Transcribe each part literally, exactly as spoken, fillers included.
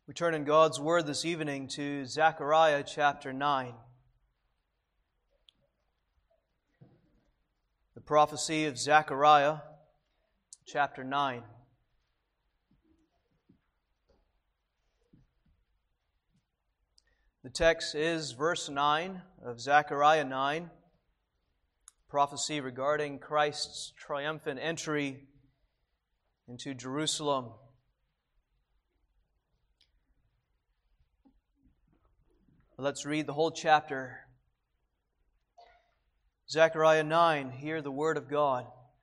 We turn in God's Word this evening to Zechariah chapter nine. The prophecy of Zechariah chapter nine. The text is verse nine of Zechariah nine, prophecy regarding Christ's triumphant entry into Jerusalem. Let's read the whole chapter. Zechariah nine, hear the word of God.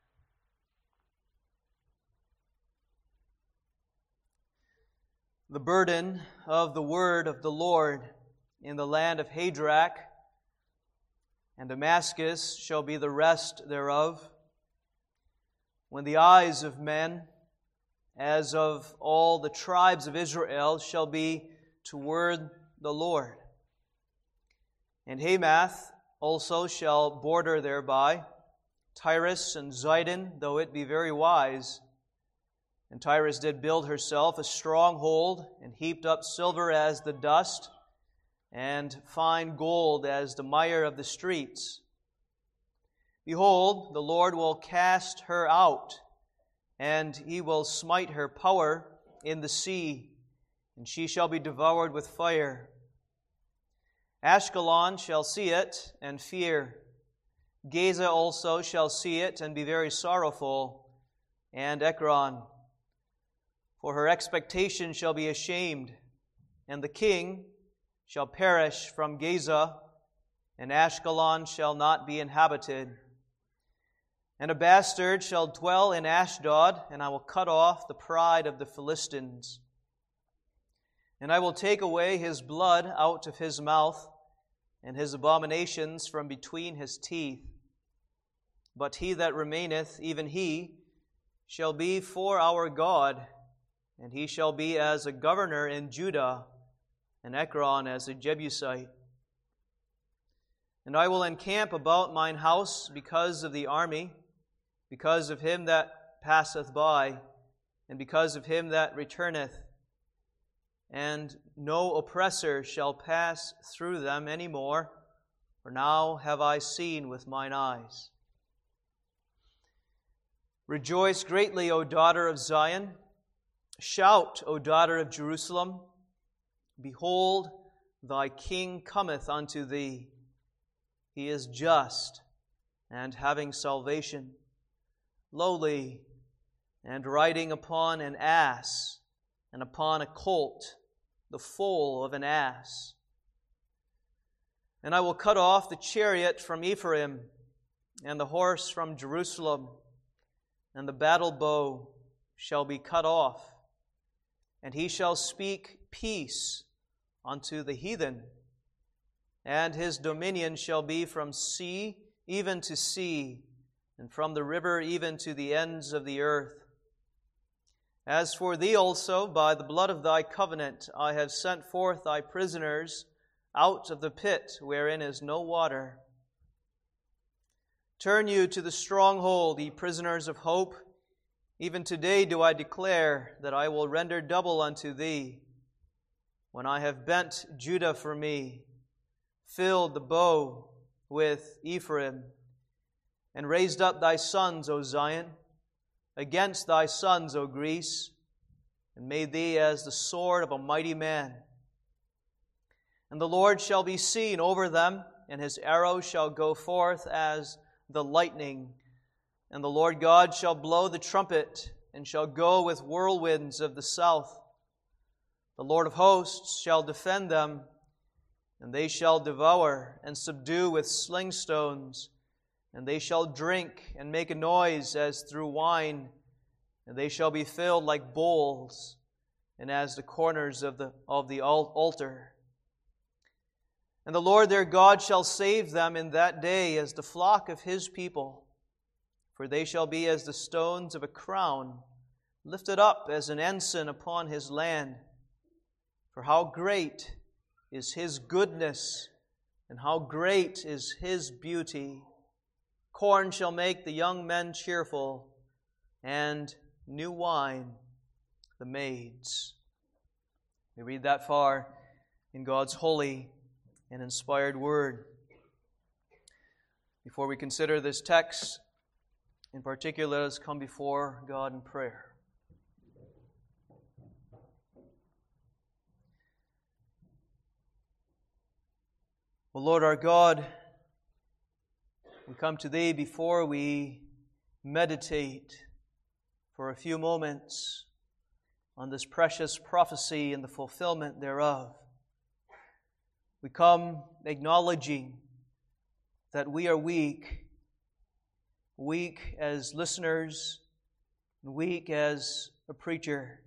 The burden of the word of the Lord in the land of Hadrach and Damascus shall be the rest thereof, when the eyes of men, as of all the tribes of Israel, shall be toward the Lord. And Hamath also shall border thereby, Tyrus and Zidon, though it be very wise. And Tyrus did build herself a stronghold, and heaped up silver as the dust, and fine gold as the mire of the streets. Behold, the Lord will cast her out, and He will smite her power in the sea, and she shall be devoured with fire. Ashkelon shall see it and fear. Gaza also shall see it and be very sorrowful, and Ekron. For her expectation shall be ashamed, and the king shall perish from Gaza, and Ashkelon shall not be inhabited. And a bastard shall dwell in Ashdod, and I will cut off the pride of the Philistines. And I will take away his blood out of his mouth, and his abominations from between his teeth. But he that remaineth, even he, shall be for our God, and he shall be as a governor in Judah, and Ekron as a Jebusite. And I will encamp about mine house because of the army, because of him that passeth by, and because of him that returneth. And no oppressor shall pass through them any more, for now have I seen with mine eyes. Rejoice greatly, O daughter of Zion. Shout, O daughter of Jerusalem. Behold, thy king cometh unto thee. He is just, and having salvation, lowly, and riding upon an ass, and upon a colt, the foal of an ass. And I will cut off the chariot from Ephraim, and the horse from Jerusalem, and the battle bow shall be cut off, and he shall speak peace unto the heathen, and his dominion shall be from sea even to sea, and from the river even to the ends of the earth. As for thee also, by the blood of thy covenant, I have sent forth thy prisoners out of the pit wherein is no water. Turn you to the stronghold, ye prisoners of hope. Even today do I declare that I will render double unto thee, when I have bent Judah for me, filled the bow with Ephraim, and raised up thy sons, O Zion, against thy sons, O Greece, and made thee as the sword of a mighty man. And the Lord shall be seen over them, and his arrow shall go forth as the lightning. And the Lord God shall blow the trumpet, and shall go with whirlwinds of the south. The Lord of hosts shall defend them, and they shall devour and subdue with sling stones. And they shall drink and make a noise as through wine, and they shall be filled like bowls, and as the corners of the, of the altar. And the Lord their God shall save them in that day as the flock of his people, for they shall be as the stones of a crown, lifted up as an ensign upon his land. For how great is his goodness, and how great is his beauty! Corn shall make the young men cheerful, and new wine the maids. We read that far in God's holy and inspired word. Before we consider this text, in particular, let us come before God in prayer. O Lord our God, we come to Thee before we meditate for a few moments on this precious prophecy and the fulfillment thereof. We come acknowledging that we are weak, weak as listeners, weak as a preacher.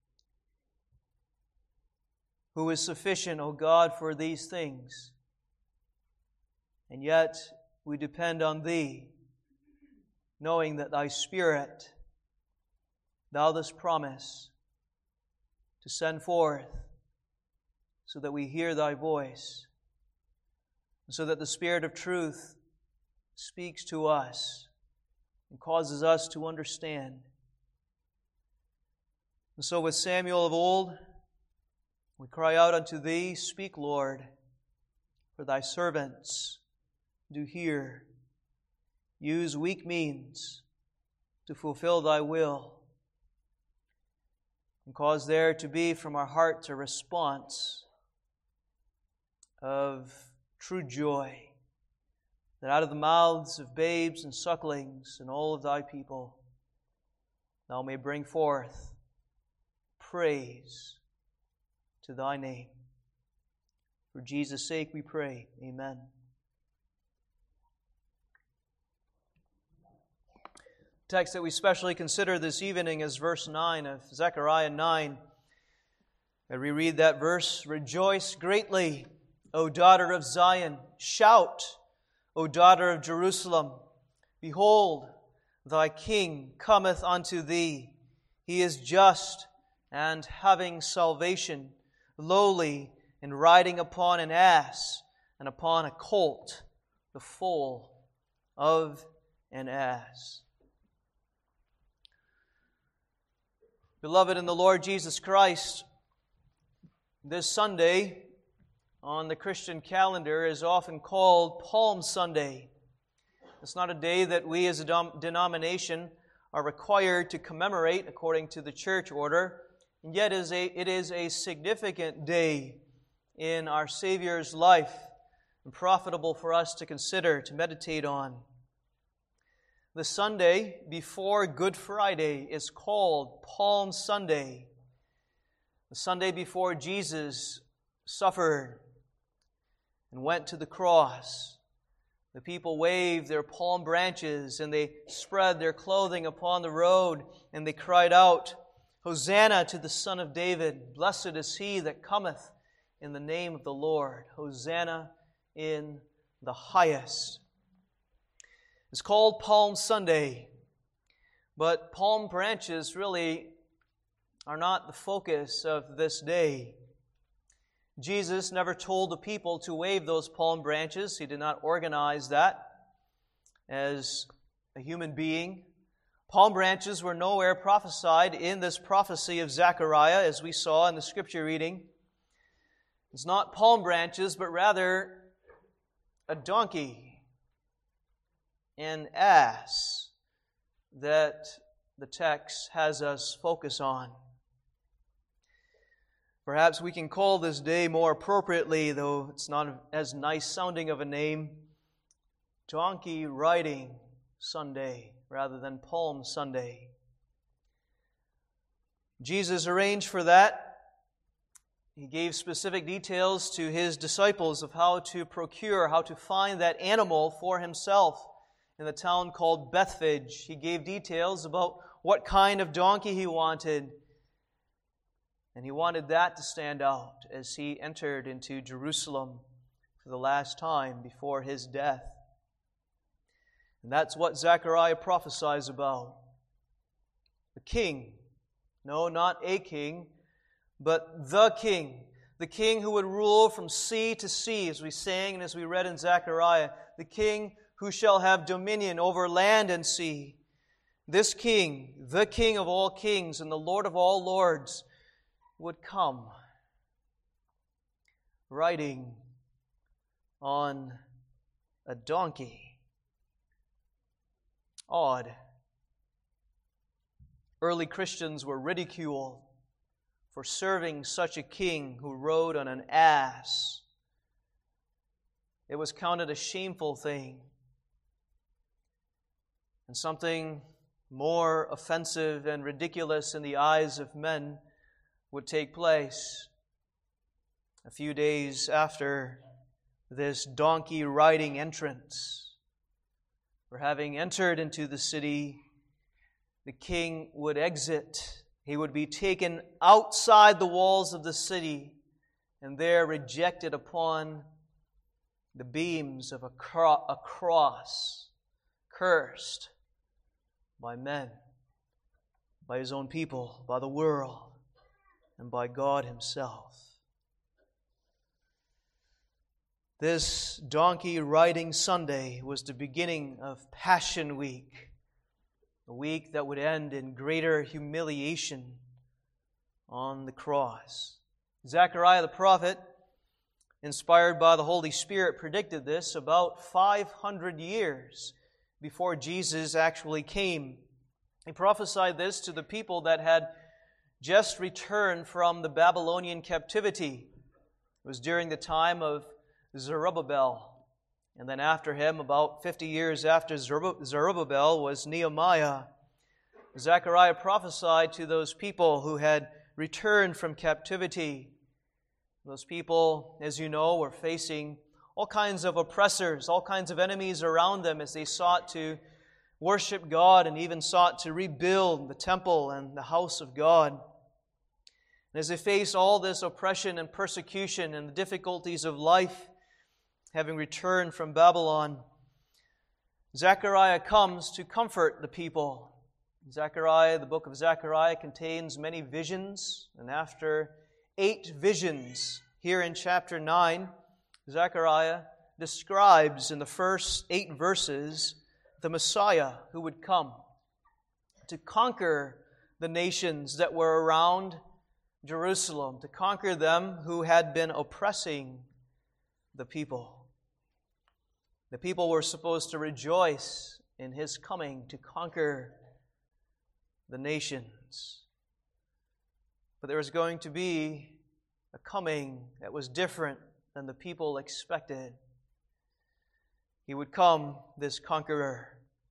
Who is sufficient, O God, for these things? And yet we depend on Thee, knowing that Thy Spirit, Thou dost promise to send forth so that we hear Thy voice, and so that the Spirit of truth speaks to us and causes us to understand. And so with Samuel of old, we cry out unto Thee, Speak, Lord, for Thy servants do hear. Use weak means to fulfill Thy will, and cause there to be from our hearts a response of true joy, that out of the mouths of babes and sucklings and all of Thy people, Thou may bring forth praise to Thy name. For Jesus' sake we pray. Amen. The text that we specially consider this evening is verse nine of Zechariah nine. And we read that verse, Rejoice greatly, O daughter of Zion. Shout, O daughter of Jerusalem. Behold, thy king cometh unto thee. He is just and having salvation, lowly and riding upon an ass and upon a colt, the foal of an ass. Beloved in the Lord Jesus Christ, this Sunday on the Christian calendar is often called Palm Sunday. It's not a day that we as a dom- denomination are required to commemorate according to the church order, and yet is a, it is a significant day in our Savior's life and profitable for us to consider, to meditate on. The Sunday before Good Friday is called Palm Sunday. The Sunday before Jesus suffered and went to the cross. The people waved their palm branches and they spread their clothing upon the road and they cried out, Hosanna to the Son of David. Blessed is he that cometh in the name of the Lord. Hosanna in the highest. It's called Palm Sunday, but palm branches really are not the focus of this day. Jesus never told the people to wave those palm branches. He did not organize that as a human being. Palm branches were nowhere prophesied in this prophecy of Zechariah, as we saw in the scripture reading. It's not palm branches, but rather a donkey, an ass, that the text has us focus on. Perhaps we can call this day more appropriately, though it's not as nice sounding of a name, Donkey Riding Sunday rather than Palm Sunday. Jesus arranged for that. He gave specific details to his disciples of how to procure, how to find that animal for himself in the town called Bethphage. He gave details about what kind of donkey he wanted. And he wanted that to stand out as he entered into Jerusalem for the last time before his death. And that's what Zechariah prophesies about. The king. No, not a king, but the king. The king who would rule from sea to sea, as we sang and as we read in Zechariah. The king who shall have dominion over land and sea. This king, the King of all kings and the Lord of all lords, would come riding on a donkey. Odd. Early Christians were ridiculed for serving such a king who rode on an ass. It was counted a shameful thing, and something more offensive and ridiculous in the eyes of men would take place. A few days after this donkey riding entrance, for having entered into the city, the king would exit. He would be taken outside the walls of the city and there rejected upon the beams of a, cro- a cross, cursed by men, by his own people, by the world, and by God himself. This donkey riding Sunday was the beginning of Passion Week, a week that would end in greater humiliation on the cross. Zechariah the prophet, inspired by the Holy Spirit, predicted this about five hundred years before Jesus actually came. He prophesied this to the people that had just returned from the Babylonian captivity. It was during the time of Zerubbabel. And then after him, about fifty years after Zerubbabel, was Nehemiah. Zechariah prophesied to those people who had returned from captivity. Those people, as you know, were facing all kinds of oppressors, all kinds of enemies around them as they sought to worship God and even sought to rebuild the temple and the house of God. And as they faced all this oppression and persecution and the difficulties of life, having returned from Babylon, Zechariah comes to comfort the people. Zechariah, the book of Zechariah, contains many visions, and after eight visions here in chapter nine, Zechariah describes in the first eight verses the Messiah who would come to conquer the nations that were around Jerusalem, to conquer them who had been oppressing the people. The people were supposed to rejoice in his coming to conquer the nations. But there was going to be a coming that was different than the people expected. He would come, this conqueror,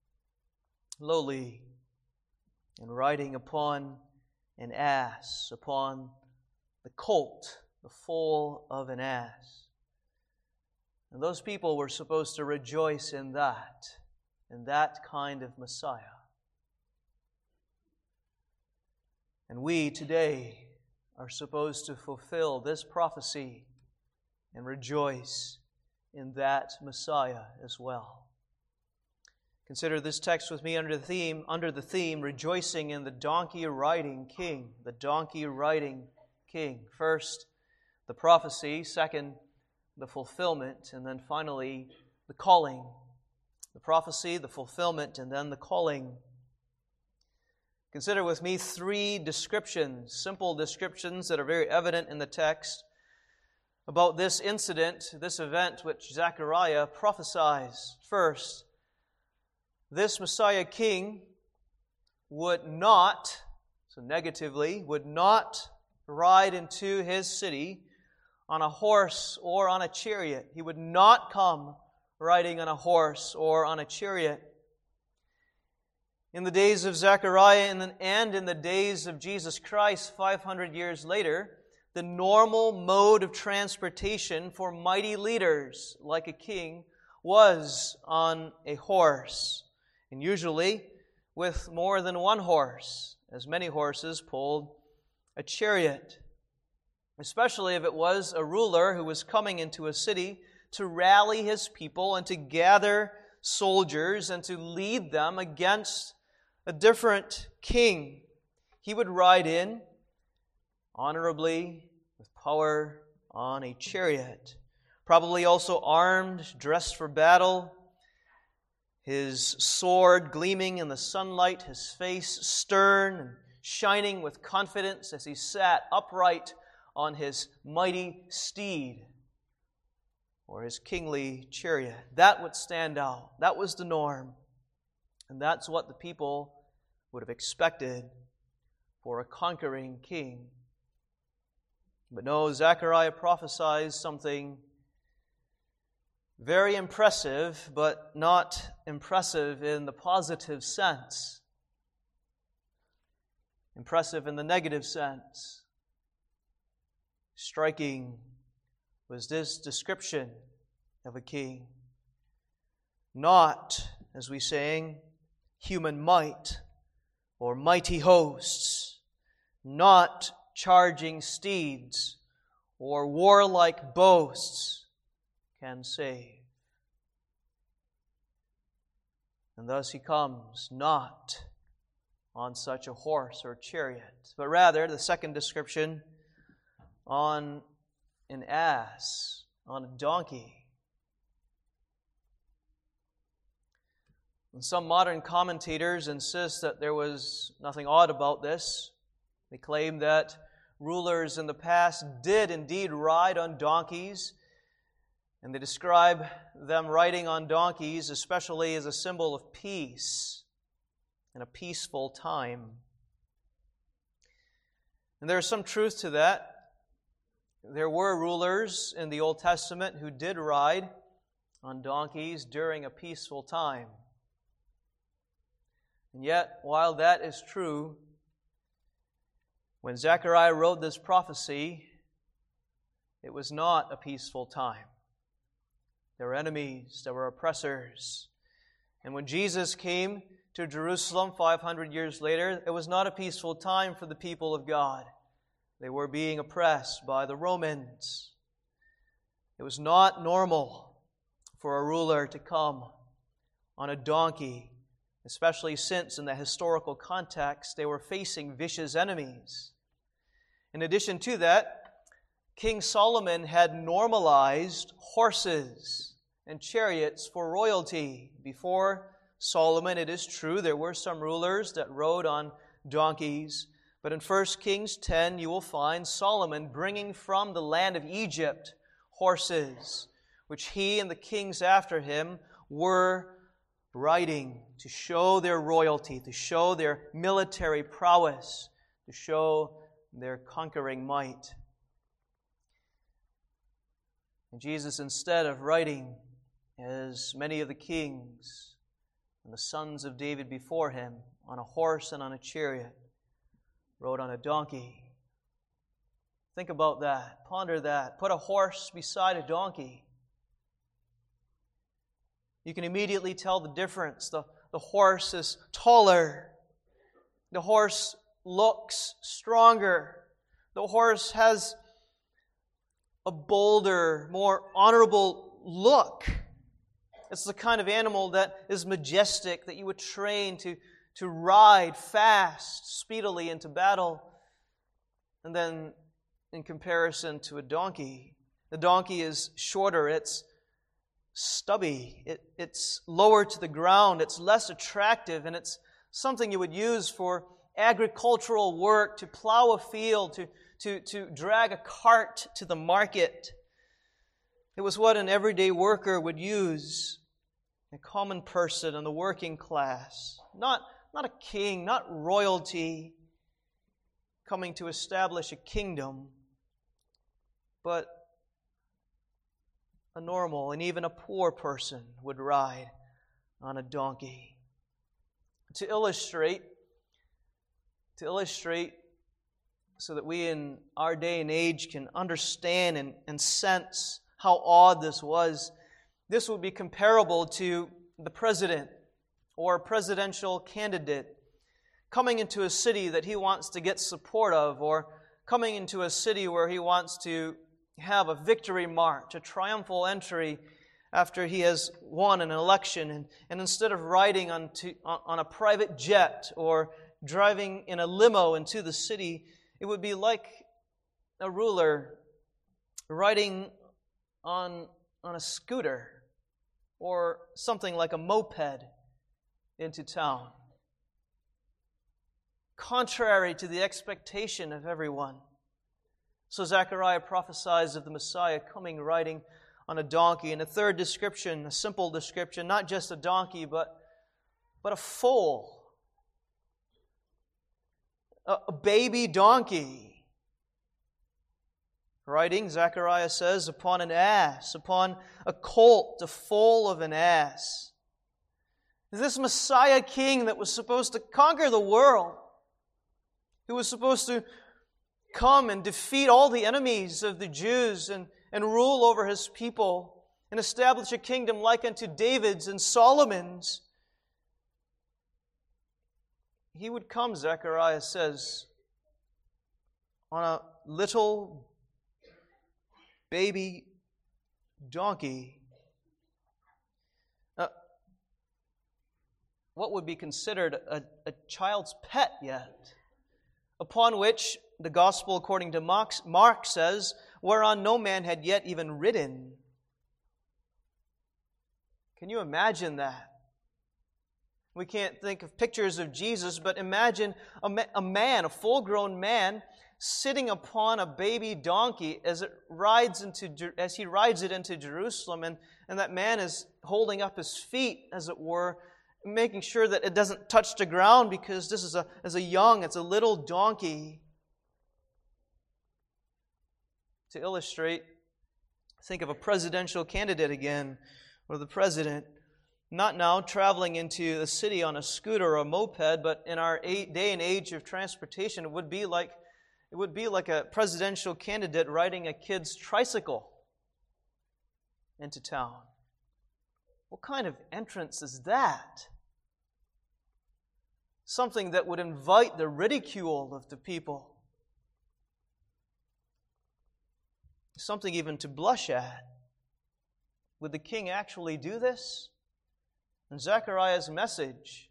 lowly and riding upon an ass, upon the colt, the foal of an ass. And those people were supposed to rejoice in that, in that kind of Messiah. And we today are supposed to fulfill this prophecy and rejoice in that Messiah as well. Consider this text with me under the theme, under the theme, rejoicing in the donkey riding king, the donkey riding king. First, the prophecy. Second, the fulfillment, and then finally, the calling. The prophecy, the fulfillment, and then the calling. Consider with me three descriptions, simple descriptions that are very evident in the text about this incident, this event which Zechariah prophesies. First, this Messiah King would not, so negatively, would not ride into his city on a horse or on a chariot. He would not come riding on a horse or on a chariot. In the days of Zechariah and in the days of Jesus Christ, five hundred years later, the normal mode of transportation for mighty leaders like a king was on a horse, and usually with more than one horse, as many horses pulled a chariot. Especially if it was a ruler who was coming into a city to rally his people and to gather soldiers and to lead them against a different king. He would ride in honorably with power on a chariot, probably also armed, dressed for battle, his sword gleaming in the sunlight, his face stern and shining with confidence as he sat upright on his mighty steed, or his kingly chariot. That would stand out. That was the norm. And that's what the people would have expected for a conquering king. But no, Zechariah prophesies something very impressive, but not impressive in the positive sense. Impressive in the negative sense. Striking was this description of a king. Not, as we sang, human might or mighty hosts, not charging steeds or warlike boasts can save. And thus he comes not on such a horse or chariot, but rather, the second description, on an ass, on a donkey. And some modern commentators insist that there was nothing odd about this. They claim that rulers in the past did indeed ride on donkeys, and they describe them riding on donkeys especially as a symbol of peace and a peaceful time. And there is some truth to that. There were rulers in the Old Testament who did ride on donkeys during a peaceful time. And yet, while that is true, when Zechariah wrote this prophecy, it was not a peaceful time. There were enemies, there were oppressors. And when Jesus came to Jerusalem five hundred years later, it was not a peaceful time for the people of God. They were being oppressed by the Romans. It was not normal for a ruler to come on a donkey, especially since in the historical context they were facing vicious enemies. In addition to that, King Solomon had normalized horses and chariots for royalty. Before Solomon, it is true, there were some rulers that rode on donkeys. But in First Kings ten, you will find Solomon bringing from the land of Egypt horses, which he and the kings after him were riding to show their royalty, to show their military prowess, to show their conquering might. And Jesus, instead of riding as many of the kings and the sons of David before him on a horse and on a chariot, rode on a donkey. Think about that. Ponder that. Put a horse beside a donkey. You can immediately tell the difference. The, the horse is taller. The horse looks stronger. The horse has a bolder, more honorable look. It's the kind of animal that is majestic, that you would train to, to ride fast, speedily into battle. And then, in comparison to a donkey, the donkey is shorter, it's stubby, it, it's lower to the ground, it's less attractive, and it's something you would use for agricultural work, to plow a field, to, to, to drag a cart to the market. It was what an everyday worker would use, a common person in the working class. Not, not a king, not royalty coming to establish a kingdom, but a normal and even a poor person would ride on a donkey. To illustrate, to illustrate so that we in our day and age can understand and, and sense how odd this was, this would be comparable to the president or a presidential candidate coming into a city that he wants to get support of, or coming into a city where he wants to have a victory march, a triumphal entry after he has won an election. And, and instead of riding on, to, on a private jet or driving in a limo into the city, it would be like a ruler riding on, on a scooter or something like a moped into town. Contrary to the expectation of everyone. So Zechariah prophesies of the Messiah coming riding on a donkey. And a third description, a simple description, not just a donkey, but, but a foal. A, a baby donkey. Riding, Zechariah says, upon an ass, upon a colt, a foal of an ass. This Messiah King that was supposed to conquer the world, who was supposed to come and defeat all the enemies of the Jews and, and rule over His people and establish a kingdom like unto David's and Solomon's. He would come, Zechariah says, on a little baby donkey. Now, what would be considered a, a child's pet yet? Upon which the Gospel, according to Mark, Mark says, whereon no man had yet even ridden. Can you imagine that? We can't think of pictures of Jesus, but imagine a, ma- a man, a full-grown man, sitting upon a baby donkey as it rides into as he rides it into Jerusalem, and, and that man is holding up his feet, as it were, making sure that it doesn't touch the ground, because this is a as a young, it's a little donkey. To illustrate, think of a presidential candidate again, or the president, not now traveling into the city on a scooter or a moped, but in our day and age of transportation, it would be like It would be like a presidential candidate riding a kid's tricycle into town. What kind of entrance is that? Something that would invite the ridicule of the people. Something even to blush at. Would the king actually do this? And Zechariah's message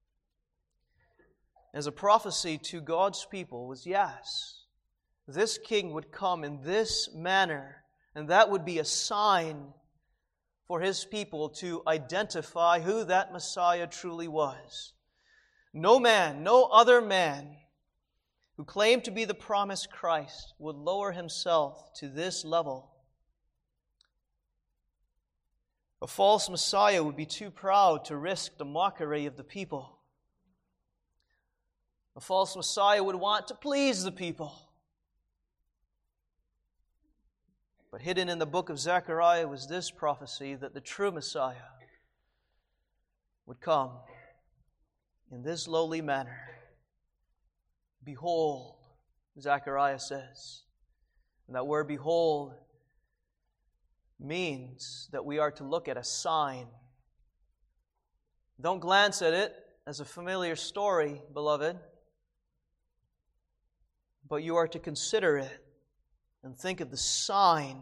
as a prophecy to God's people was yes. This king would come in this manner, and that would be a sign for His people to identify who that Messiah truly was. No man, no other man who claimed to be the promised Christ would lower himself to this level. A false Messiah would be too proud to risk the mockery of the people. A false Messiah would want to please the people. But hidden in the book of Zechariah was this prophecy that the true Messiah would come in this lowly manner. Behold, Zechariah says. And that word behold means that we are to look at a sign. Don't glance at it as a familiar story, beloved. But you are to consider it and think of the sign.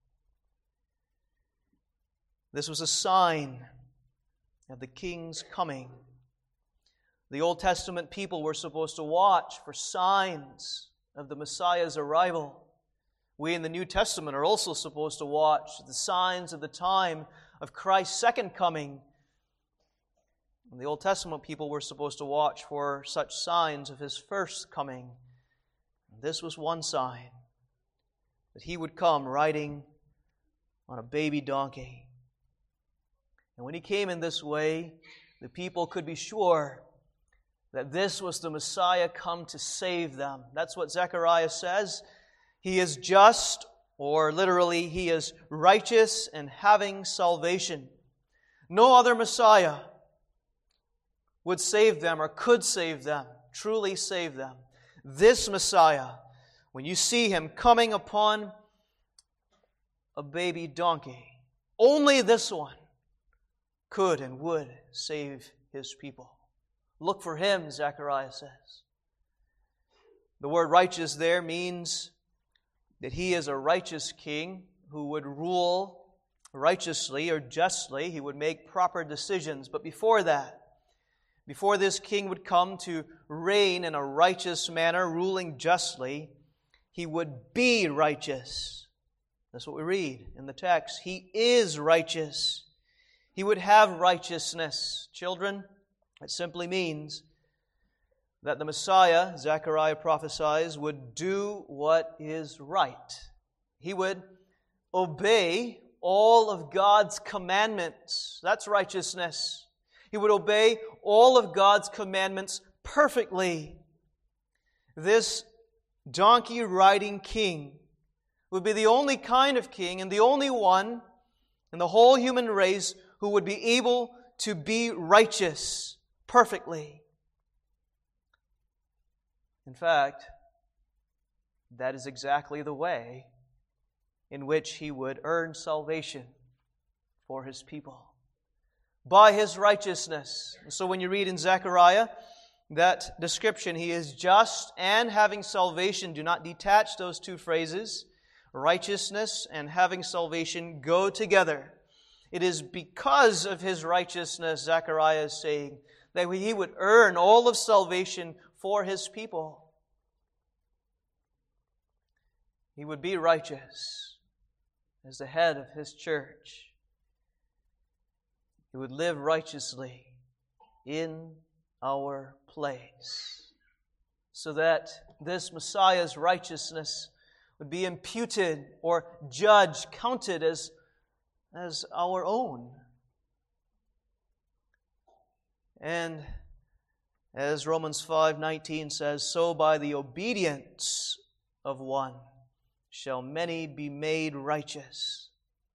This was a sign of the king's coming. The Old Testament people were supposed to watch for signs of the Messiah's arrival. We in the New Testament are also supposed to watch the signs of the time of Christ's second coming. And the Old Testament people were supposed to watch for such signs of His first coming. This was one sign, that He would come riding on a baby donkey. And when He came in this way, the people could be sure that this was the Messiah come to save them. That's what Zechariah says. He is just, or literally, He is righteous and having salvation. No other Messiah would save them or could save them, truly save them. This Messiah, when you see Him coming upon a baby donkey, only this one could and would save His people. Look for Him, Zechariah says. The word righteous there means that He is a righteous king who would rule righteously or justly. He would make proper decisions. But before that, before this king would come to reign in a righteous manner, ruling justly, He would be righteous. That's what we read in the text. He is righteous. He would have righteousness. Children, it simply means that the Messiah, Zechariah prophesies, would do what is right. He would obey all of God's commandments. That's righteousness. He would obey all of God's commandments perfectly. This donkey-riding king would be the only kind of king and the only one in the whole human race who would be able to be righteous perfectly. In fact, that is exactly the way in which he would earn salvation for his people. By his righteousness. So when you read in Zechariah that description, he is just and having salvation. Do not detach those two phrases. Righteousness and having salvation go together. It is because of his righteousness, Zechariah is saying, that he would earn all of salvation for his people. He would be righteous as the head of his church. He would live righteously in our place, so that this Messiah's righteousness would be imputed or judged, counted as, as our own. And as Romans five nineteen says, so by the obedience of one shall many be made righteous.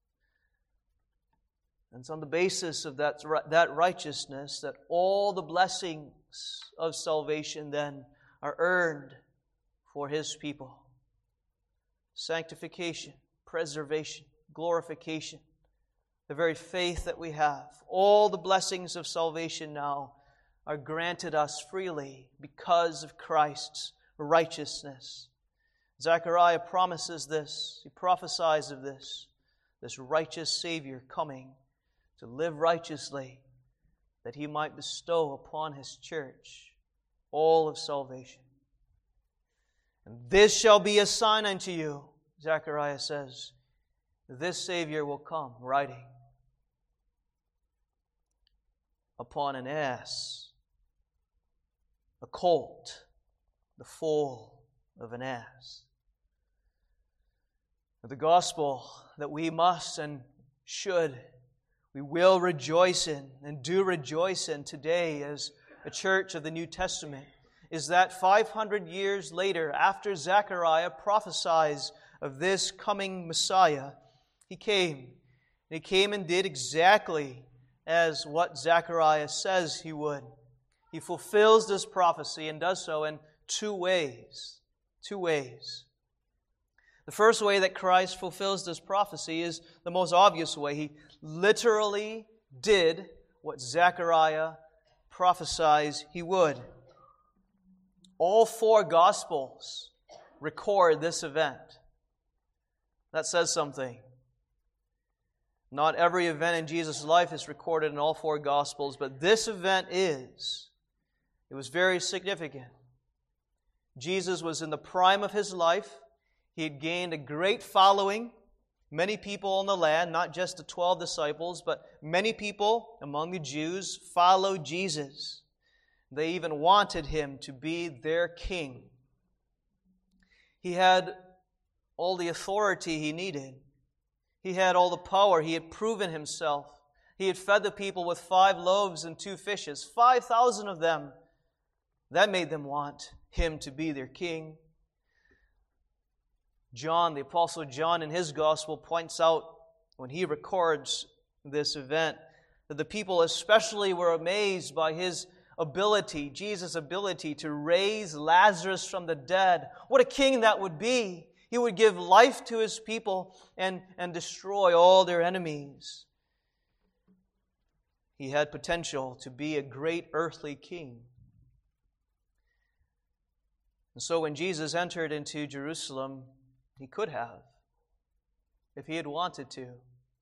And it's on the basis of that, that righteousness that all the blessings of salvation then are earned for His people. Sanctification, preservation, glorification, the very faith that we have, all the blessings of salvation now are granted us freely because of Christ's righteousness. Zechariah promises this, he prophesies of this, this righteous Savior coming to live righteously, that He might bestow upon His church all of salvation. And this shall be a sign unto you, Zechariah says, this Savior will come riding upon an ass, a colt, the foal of an ass. The gospel that we must and should, we will rejoice in and do rejoice in today as a church of the New Testament is that five hundred years later, after Zechariah prophesies of this coming Messiah, He came. And He came and did exactly as what Zechariah says He would. He fulfills this prophecy and does so in two ways. Two ways. The first way that Christ fulfills this prophecy is the most obvious way. He literally did what Zechariah prophesies He would. All four Gospels record this event. That says something. Not every event in Jesus' life is recorded in all four Gospels, but this event is. It was very significant. Jesus was in the prime of His life. He had gained a great following. Many people in the land, not just the twelve disciples, but many people among the Jews followed Jesus. They even wanted Him to be their king. He had all the authority He needed. He had all the power. He had proven Himself. He had fed the people with five loaves and two fishes, five thousand of them. That made them want Him to be their king. John, the Apostle John, in his Gospel points out, when he records this event, that the people especially were amazed by His ability, Jesus' ability to raise Lazarus from the dead. What a king that would be! He would give life to His people and, and destroy all their enemies. He had potential to be a great earthly king. And so when Jesus entered into Jerusalem, He could have, if He had wanted to,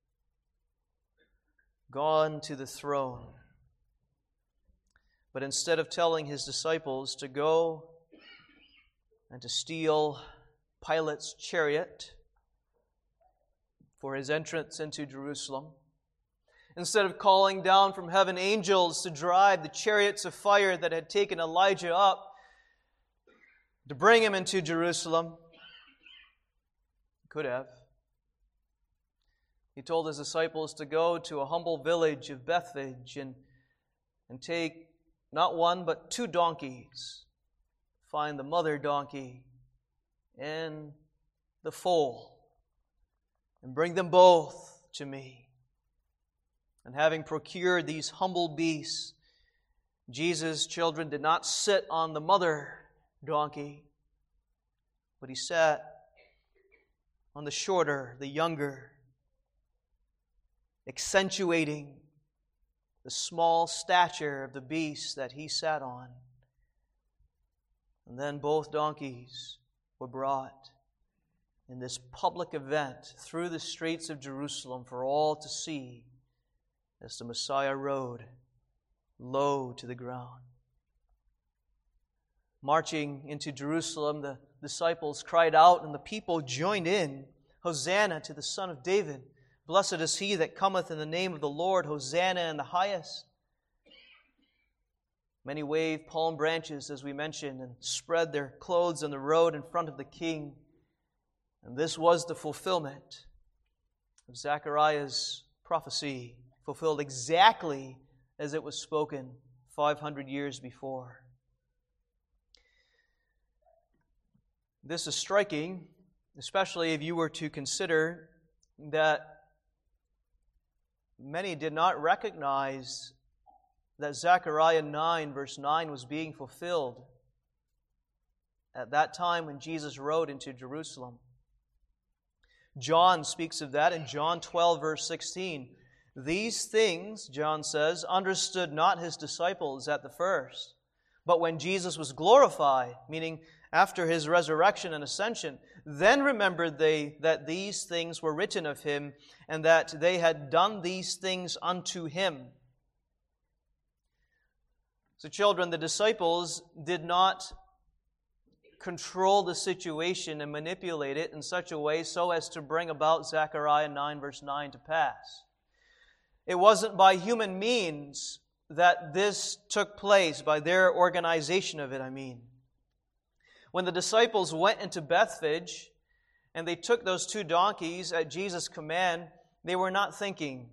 gone to the throne. But instead of telling His disciples to go and to steal Pilate's chariot for His entrance into Jerusalem, instead of calling down from heaven angels to drive the chariots of fire that had taken Elijah up to bring Him into Jerusalem, could have. He told his disciples to go to a humble village of Bethphage and, and take not one but two donkeys, find the mother donkey and the foal, and bring them both to me. And having procured these humble beasts, Jesus' children did not sit on the mother donkey, but he sat on the shorter, the younger, accentuating the small stature of the beast that he sat on. And then both donkeys were brought in this public event through the streets of Jerusalem for all to see as the Messiah rode low to the ground. Marching into Jerusalem, the disciples cried out and the people joined in, "Hosanna to the Son of David! Blessed is he that cometh in the name of the Lord! Hosanna in the highest!" Many waved palm branches, as we mentioned, and spread their clothes on the road in front of the king. And this was the fulfillment of Zechariah's prophecy, fulfilled exactly as it was spoken five hundred years before. This is striking, especially if you were to consider that many did not recognize that Zechariah nine, verse nine, was being fulfilled at that time when Jesus rode into Jerusalem. John speaks of that in John twelve, verse sixteen. "These things," John says, "understood not his disciples at the first. But when Jesus was glorified," meaning after his resurrection and ascension, "then remembered they that these things were written of him, and that they had done these things unto him." So children, the disciples did not control the situation and manipulate it in such a way so as to bring about Zechariah nine, verse nine to pass. It wasn't by human means that this took place, by their organization of it, I mean. When the disciples went into Bethphage and they took those two donkeys at Jesus' command, they were not thinking,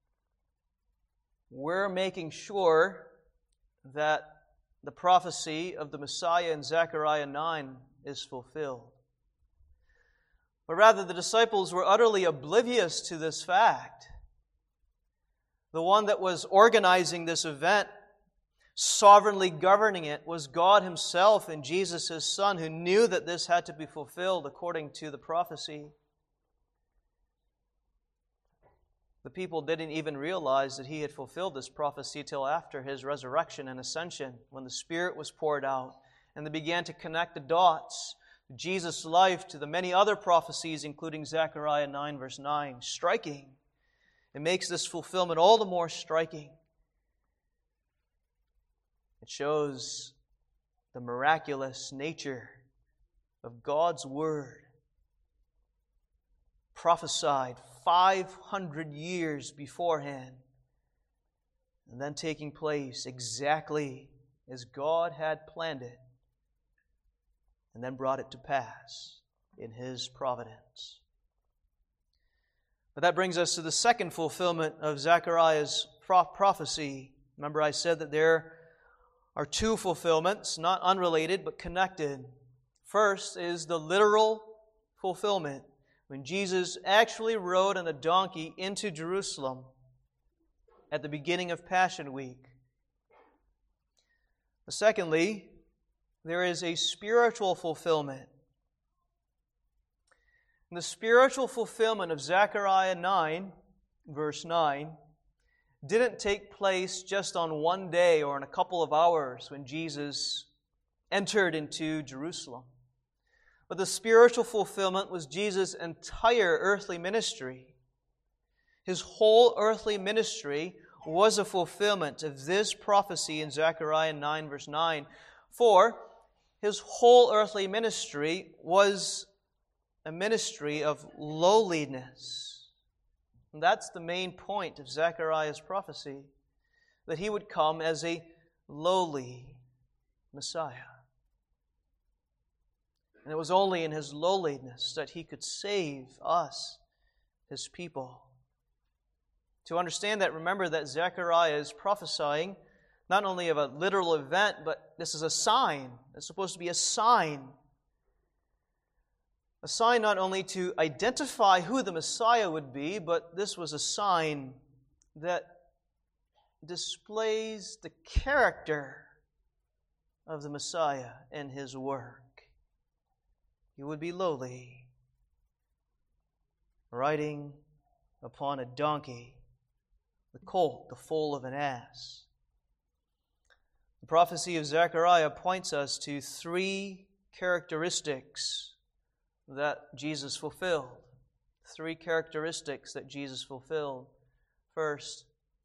"We're making sure that the prophecy of the Messiah in Zechariah nine is fulfilled." But rather, the disciples were utterly oblivious to this fact. The one that was organizing this event, sovereignly governing it, was God Himself and Jesus, His Son, who knew that this had to be fulfilled according to the prophecy. The people didn't even realize that He had fulfilled this prophecy till after His resurrection and ascension, when the Spirit was poured out, and they began to connect the dots, Jesus' life to the many other prophecies, including Zechariah nine, verse nine. Striking. It makes this fulfillment all the more striking. It shows the miraculous nature of God's Word, prophesied five hundred years beforehand, and then taking place exactly as God had planned it, and then brought it to pass in His providence. But that brings us to the second fulfillment of Zechariah's prophecy. Remember, I said that there are two fulfillments, not unrelated, but connected. First is the literal fulfillment, when Jesus actually rode on a donkey into Jerusalem at the beginning of Passion Week. Secondly, there is a spiritual fulfillment. And the spiritual fulfillment of Zechariah nine, verse nine, didn't take place just on one day or in a couple of hours when Jesus entered into Jerusalem. But the spiritual fulfillment was Jesus' entire earthly ministry. His whole earthly ministry was a fulfillment of this prophecy in Zechariah nine, verse nine. For His whole earthly ministry was a ministry of lowliness. And that's the main point of Zechariah's prophecy, that He would come as a lowly Messiah. And it was only in His lowliness that He could save us, His people. To understand that, remember that Zechariah is prophesying not only of a literal event, but this is a sign. It's supposed to be a sign. A sign not only to identify who the Messiah would be, but this was a sign that displays the character of the Messiah and His work. He would be lowly, riding upon a donkey, the colt, the foal of an ass. The prophecy of Zechariah points us to three characteristics that Jesus fulfilled. Three characteristics that Jesus fulfilled. First,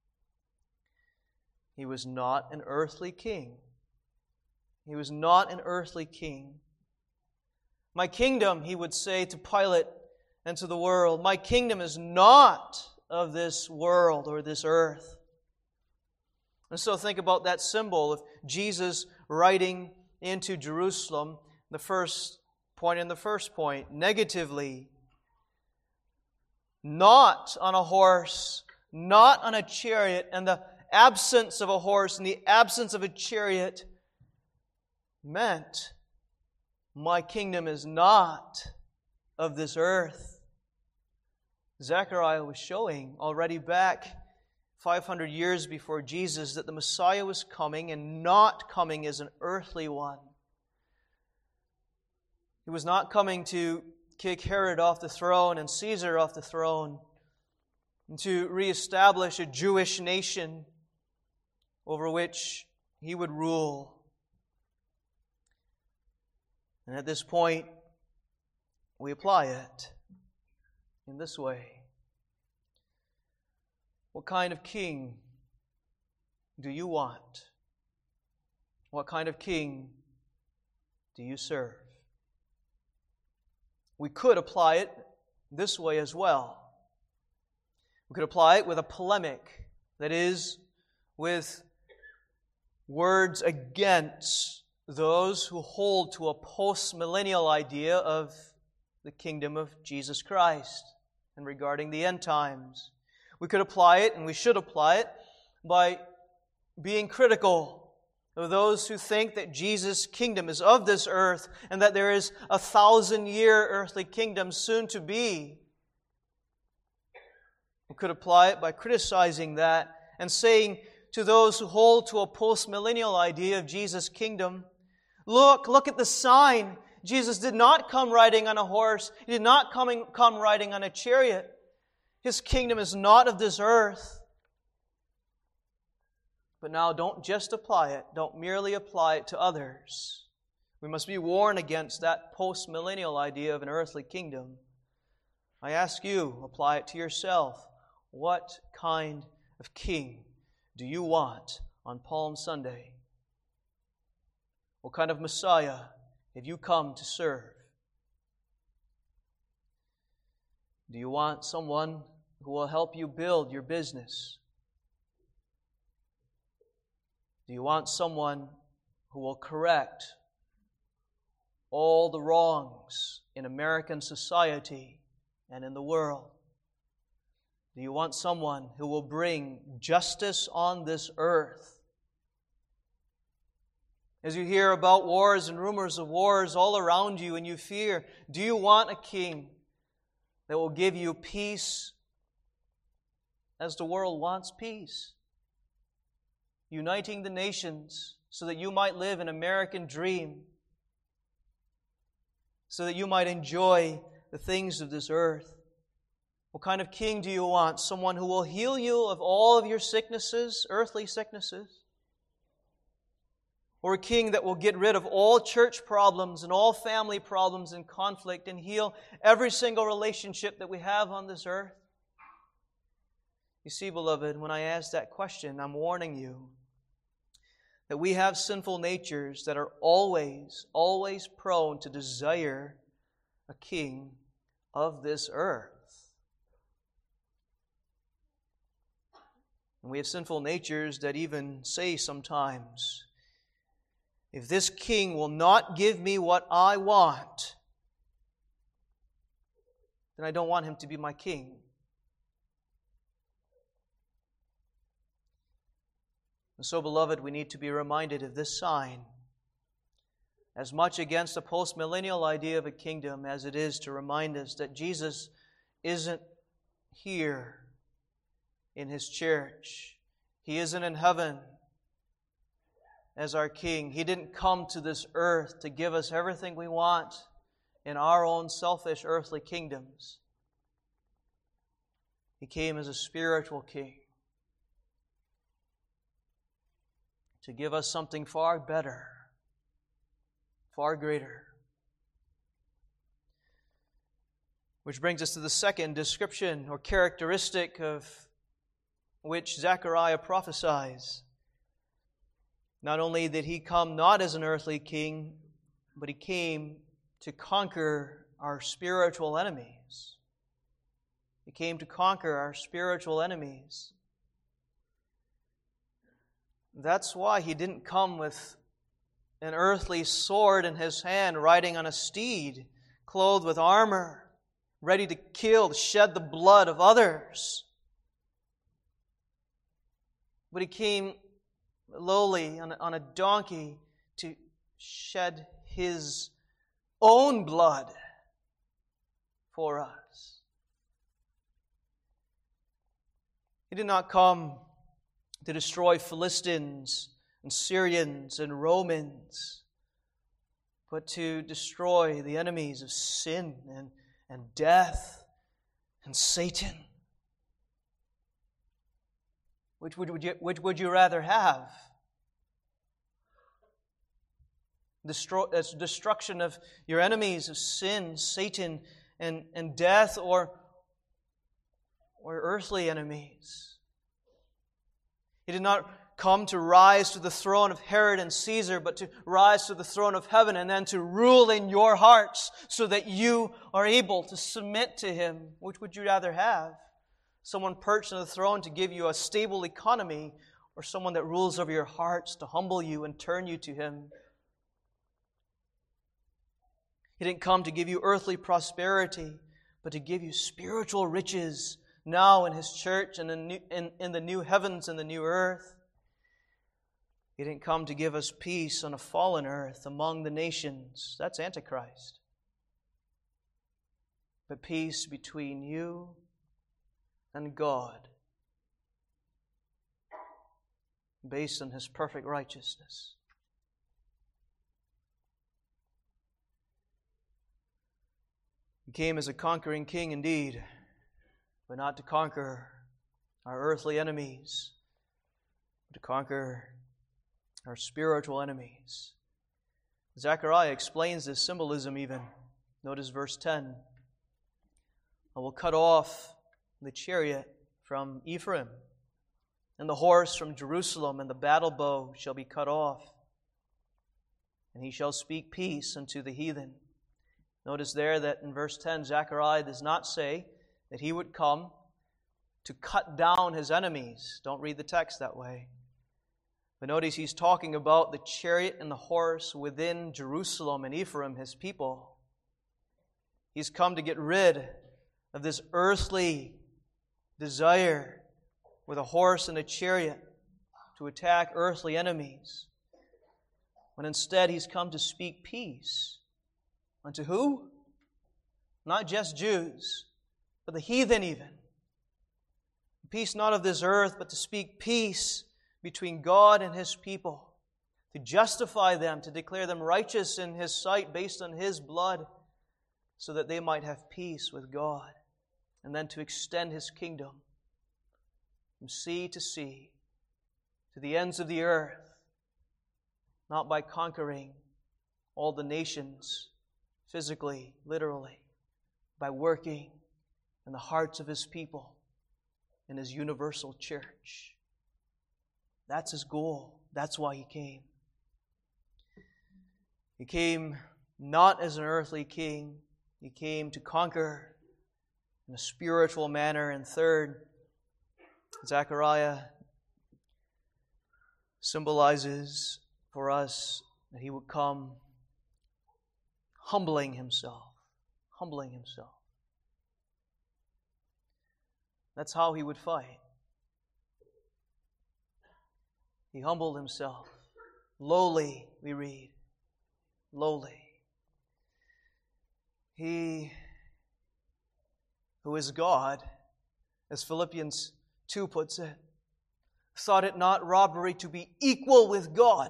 He was not an earthly king. He was not an earthly king. My kingdom, He would say to Pilate and to the world, my kingdom is not of this world or this earth. And so think about that symbol of Jesus riding into Jerusalem, the first point and the first point, negatively. Not on a horse, not on a chariot, and the absence of a horse and the absence of a chariot meant my kingdom is not of this earth. Zechariah was showing already back five hundred years before Jesus that the Messiah was coming and not coming as an earthly one. He was not coming to kick Herod off the throne and Caesar off the throne and to reestablish a Jewish nation over which He would rule. And at this point, we apply it in this way. What kind of king do you want? What kind of king do you serve? We could apply it this way as well. We could apply it with a polemic, that is, with words against those who hold to a post-millennial idea of the kingdom of Jesus Christ and regarding the end times. We could apply it, and we should apply it, by being critical of those who think that Jesus' kingdom is of this earth and that there is a thousand-year earthly kingdom soon to be. We could apply it by criticizing that and saying to those who hold to a post-millennial idea of Jesus' kingdom, Look, look at the sign. Jesus did not come riding on a horse. He did not come, come riding on a chariot. His kingdom is not of this earth. But now don't just apply it. Don't merely apply it to others. We must be warned against that post-millennial idea of an earthly kingdom. I ask you, apply it to yourself. What kind of king do you want on Palm Sunday? What kind of Messiah have you come to serve? Do you want someone who will help you build your business? Do you want someone who will correct all the wrongs in American society and in the world? Do you want someone who will bring justice on this earth? As you hear about wars and rumors of wars all around you and you fear, do you want a king that will give you peace as the world wants peace? Uniting the nations so that you might live an American dream, so that you might enjoy the things of this earth. What kind of king do you want? Someone who will heal you of all of your sicknesses, earthly sicknesses? Or a king that will get rid of all church problems and all family problems and conflict and heal every single relationship that we have on this earth? You see, beloved, when I ask that question, I'm warning you that we have sinful natures that are always, always prone to desire a king of this earth. And we have sinful natures that even say sometimes, if this king will not give me what I want, then I don't want him to be my king. And so, beloved, we need to be reminded of this sign as much against the post-millennial idea of a kingdom as it is to remind us that Jesus isn't here in His church. He isn't in heaven as our King. He didn't come to this earth to give us everything we want in our own selfish earthly kingdoms. He came as a spiritual King to give us something far better, far greater. Which brings us to the second description or characteristic of which Zechariah prophesies. Not only did He come not as an earthly king, but He came to conquer our spiritual enemies. He came to conquer our spiritual enemies. That's why He didn't come with an earthly sword in His hand, riding on a steed, clothed with armor, ready to kill, to shed the blood of others. But He came lowly on a, on a donkey to shed His own blood for us. He did not come to destroy Philistines and Syrians and Romans, but to destroy the enemies of sin and, and death and Satan. Which would, would you, which would you rather have? Destro- that's destruction of your enemies of sin, Satan, and, and death, or, or earthly enemies. He did not come to rise to the throne of Herod and Caesar, but to rise to the throne of heaven and then to rule in your hearts so that you are able to submit to Him. Which would you rather have? Someone perched on the throne to give you a stable economy, or someone that rules over your hearts to humble you and turn you to Him? He didn't come to give you earthly prosperity, but to give you spiritual riches now in His church and in, new, in, in the new heavens and the new earth. He didn't come to give us peace on a fallen earth among the nations. That's Antichrist. But peace between you and God, based on His perfect righteousness. He came as a conquering king indeed, but not to conquer our earthly enemies, but to conquer our spiritual enemies. Zechariah explains this symbolism even. Notice verse ten. I will cut off the chariot from Ephraim, and the horse from Jerusalem, and the battle bow shall be cut off, and he shall speak peace unto the heathen. Notice there that in verse ten, Zechariah does not say that he would come to cut down his enemies. Don't read the text that way. But notice he's talking about the chariot and the horse within Jerusalem and Ephraim, his people. He's come to get rid of this earthly desire with a horse and a chariot to attack earthly enemies, when instead He's come to speak peace. Unto who? Not just Jews, but the heathen even. Peace not of this earth, but to speak peace between God and His people, to justify them, to declare them righteous in His sight based on His blood, so that they might have peace with God, and then to extend His kingdom from sea to sea, to the ends of the earth, not by conquering all the nations physically, literally, by working in the hearts of His people in His universal church. That's His goal. That's why He came. He came not as an earthly king. He came to conquer in a spiritual manner. And third, Zechariah symbolizes for us that He would come humbling Himself. Humbling Himself. That's how He would fight. He humbled himself. Lowly, we read. Lowly. He who is God, as Philippians two puts it, thought it not robbery to be equal with God,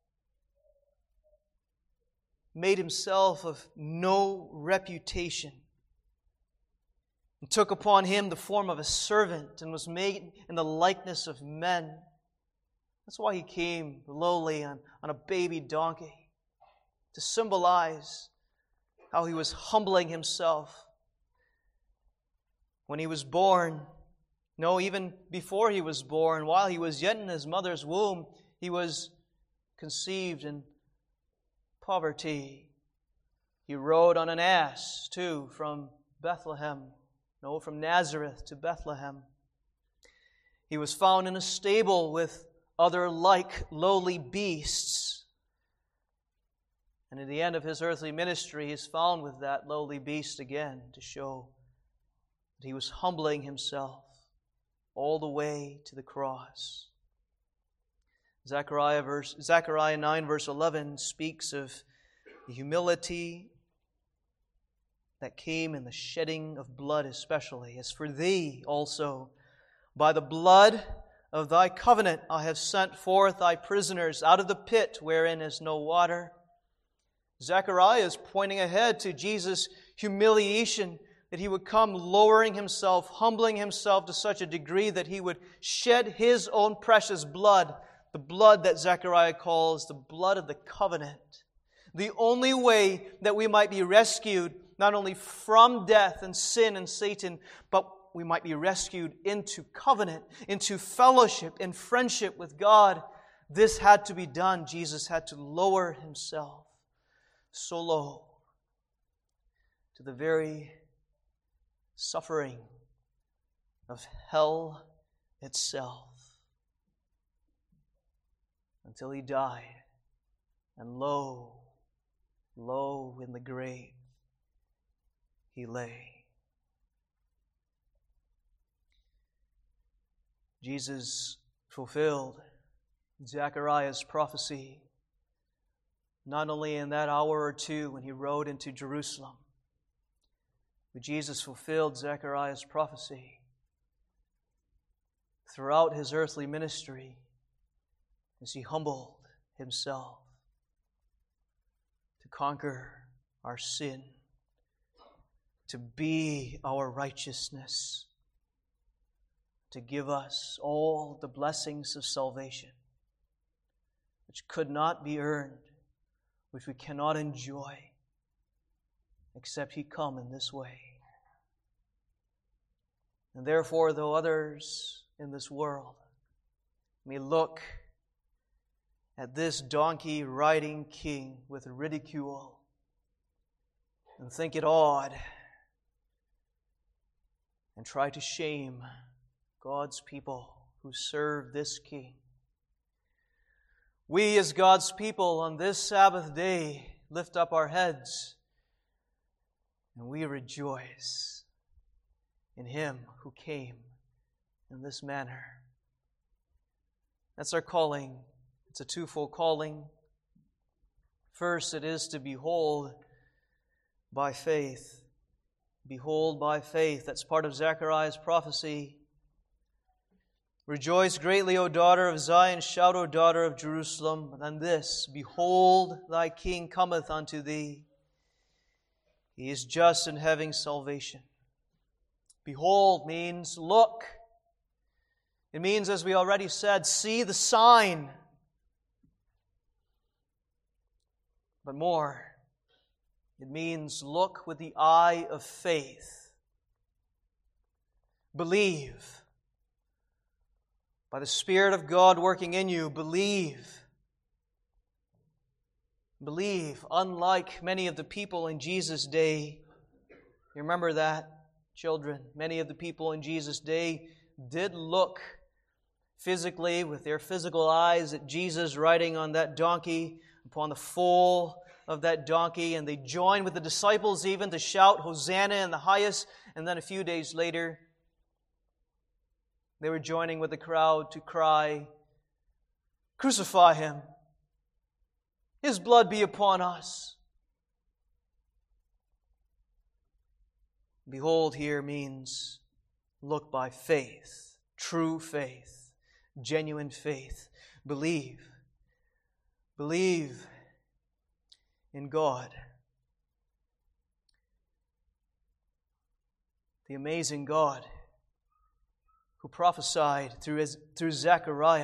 made himself of no reputation, and took upon him the form of a servant, and was made in the likeness of men. That's why he came lowly on, on a baby donkey, to symbolize how he was humbling himself. When he was born, no, even before he was born, while he was yet in his mother's womb, he was conceived in poverty. He rode on an ass, too, from Bethlehem. No, from Nazareth to Bethlehem. He was found in a stable with other like lowly beasts. And at the end of his earthly ministry, he is found with that lowly beast again to show that he was humbling himself all the way to the cross. Zechariah, verse, Zechariah nine, verse eleven speaks of the humility that came in the shedding of blood especially. As for thee also, by the blood of thy covenant I have sent forth thy prisoners out of the pit wherein is no water. Zechariah is pointing ahead to Jesus' humiliation, that he would come lowering himself, humbling himself to such a degree that he would shed his own precious blood, the blood that Zechariah calls the blood of the covenant. The only way that we might be rescued not only from death and sin and Satan, but we might be rescued into covenant, into fellowship and friendship with God. This had to be done. Jesus had to lower himself so low to the very suffering of hell itself until he died. And lo, lo in the grave he lay. Jesus fulfilled Zechariah's prophecy not only in that hour or two when he rode into Jerusalem, but Jesus fulfilled Zechariah's prophecy throughout his earthly ministry as he humbled himself to conquer our sin, to be our righteousness, to give us all the blessings of salvation, which could not be earned, which we cannot enjoy, except he come in this way. And therefore, though others in this world may look at this donkey-riding king with ridicule and think it odd and try to shame God's people who serve this king, we as God's people on this Sabbath day lift up our heads and we rejoice in him who came in this manner. That's our calling. It's a twofold calling. First, it is to behold by faith. Behold by faith. That's part of Zechariah's prophecy. Rejoice greatly, O daughter of Zion. Shout, O daughter of Jerusalem. And this, behold, thy king cometh unto thee. He is just and having salvation. Behold means look. It means, as we already said, see the sign. But more, it means look with the eye of faith. Believe. By the Spirit of God working in you, believe. Believe, unlike many of the people in Jesus' day. You remember that, children? Many of the people in Jesus' day did look physically with their physical eyes at Jesus riding on that donkey, upon the foal of that donkey, and they joined with the disciples even to shout, Hosanna in the highest, and then a few days later, they were joining with the crowd to cry, Crucify him. His blood be upon us. Behold here means look by faith, true faith, genuine faith. Believe. Believe in God. The amazing God who prophesied through, his, through Zechariah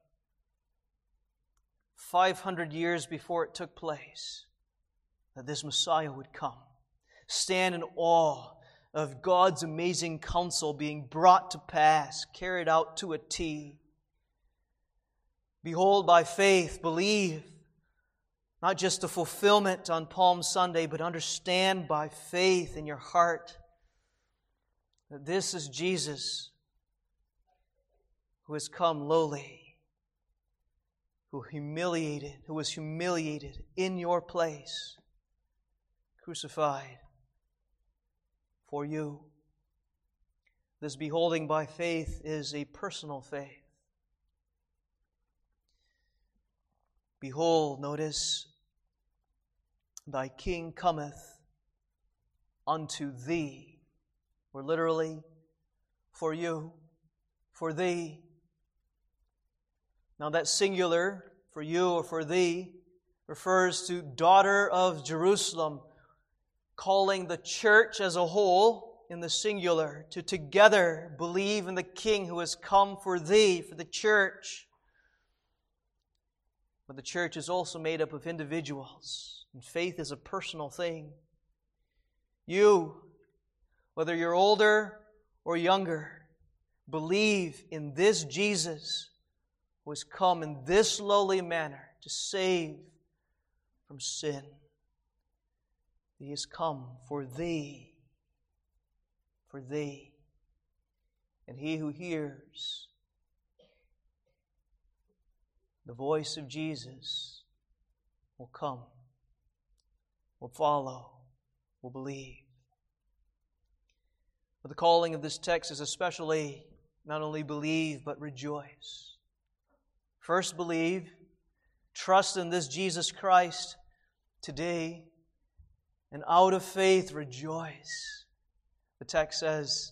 five hundred years before it took place that this Messiah would come. Stand in awe of God's amazing counsel being brought to pass, carried out to a T. Behold, by faith, believe, not just the fulfillment on Palm Sunday, but understand by faith in your heart that this is Jesus who has come lowly, who humiliated, who was humiliated in your place, crucified for you. This beholding by faith is a personal faith. Behold, notice, thy King cometh unto thee, or literally, for you, for thee. Now that singular, for you or for thee, refers to daughter of Jerusalem, calling the church as a whole in the singular to together believe in the King who has come for thee, for the church. But the church is also made up of individuals, and faith is a personal thing. You, whether you're older or younger, believe in this Jesus who has come in this lowly manner to save from sin. He has come for thee, for thee. And he who hears the voice of Jesus will come, will follow, will believe. But the calling of this text is especially not only believe, but rejoice. First believe, trust in this Jesus Christ today, and out of faith rejoice. The text says,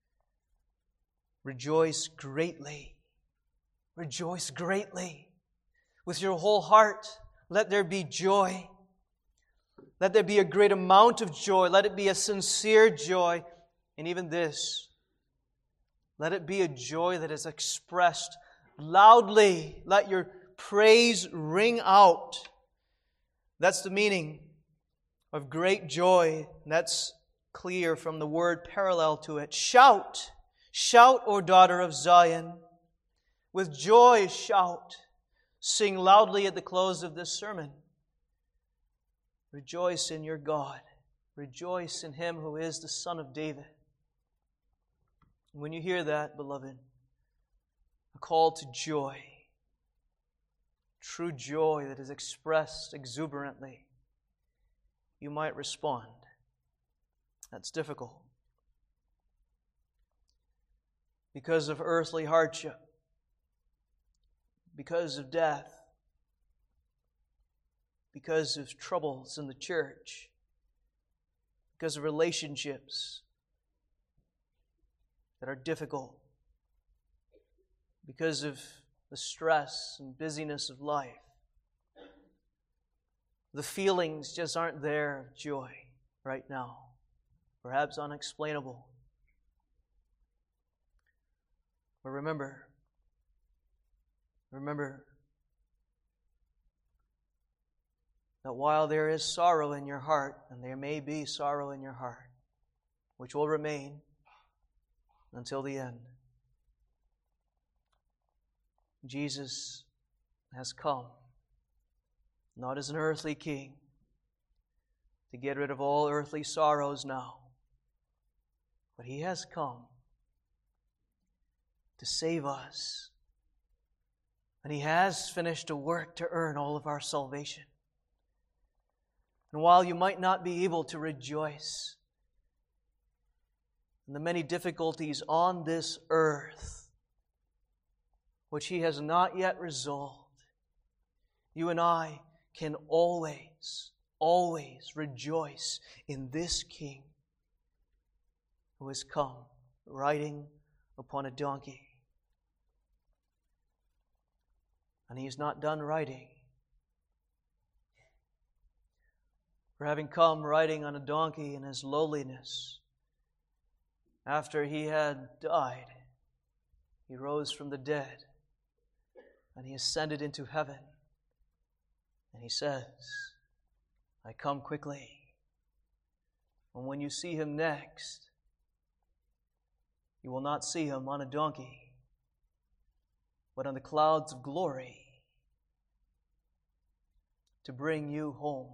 rejoice greatly. Rejoice greatly. With your whole heart, let there be joy. Let there be a great amount of joy. Let it be a sincere joy. And even this, let it be a joy that is expressed loudly. Let your praise ring out. That's the meaning of great joy. That's clear from the word parallel to it. Shout. Shout, O daughter of Zion. With joy shout. Sing loudly at the close of this sermon. Rejoice in your God. Rejoice in Him who is the Son of David. When you hear that, beloved, a call to joy, true joy that is expressed exuberantly, you might respond. That's difficult. Because of earthly hardship, because of death, because of troubles in the church, because of relationships that are difficult, because of the stress and busyness of life. The feelings just aren't there of joy right now, perhaps unexplainable. But remember, remember that while there is sorrow in your heart, and there may be sorrow in your heart, which will remain until the end, Jesus has come, not as an earthly king, to get rid of all earthly sorrows now, but He has come to save us. And He has finished a work to earn all of our salvation. And while you might not be able to rejoice in the many difficulties on this earth, which He has not yet resolved, you and I can always, always rejoice in this King who has come riding upon a donkey. And he is not done riding. For having come riding on a donkey in his lowliness, after he had died, he rose from the dead and he ascended into heaven. And he says, I come quickly. And when you see him next, you will not see him on a donkey, but on the clouds of glory to bring you home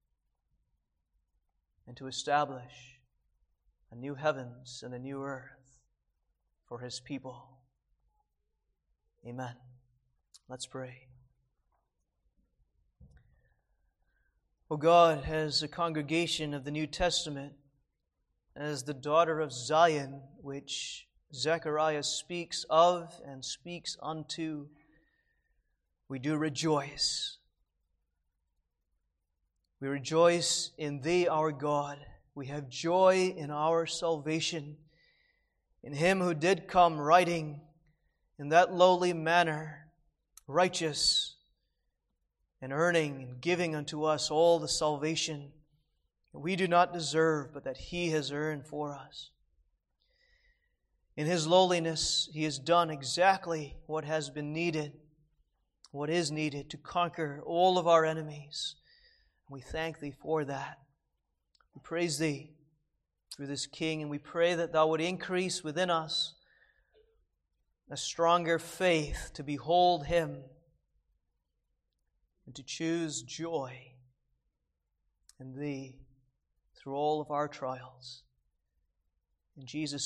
and to establish a new heavens and a new earth for his people. Amen. Let's pray. O God, as a congregation of the New Testament, as the daughter of Zion, which Zechariah speaks of and speaks unto, we do rejoice. We rejoice in Thee, our God. We have joy in our salvation, in Him who did come riding in that lowly manner, righteous, and earning and giving unto us all the salvation that we do not deserve, but that He has earned for us. In His lowliness, He has done exactly what has been needed, what is needed to conquer all of our enemies. We thank Thee for that. We praise Thee through this King, and we pray that Thou would increase within us a stronger faith to behold Him and to choose joy in Thee through all of our trials. In Jesus'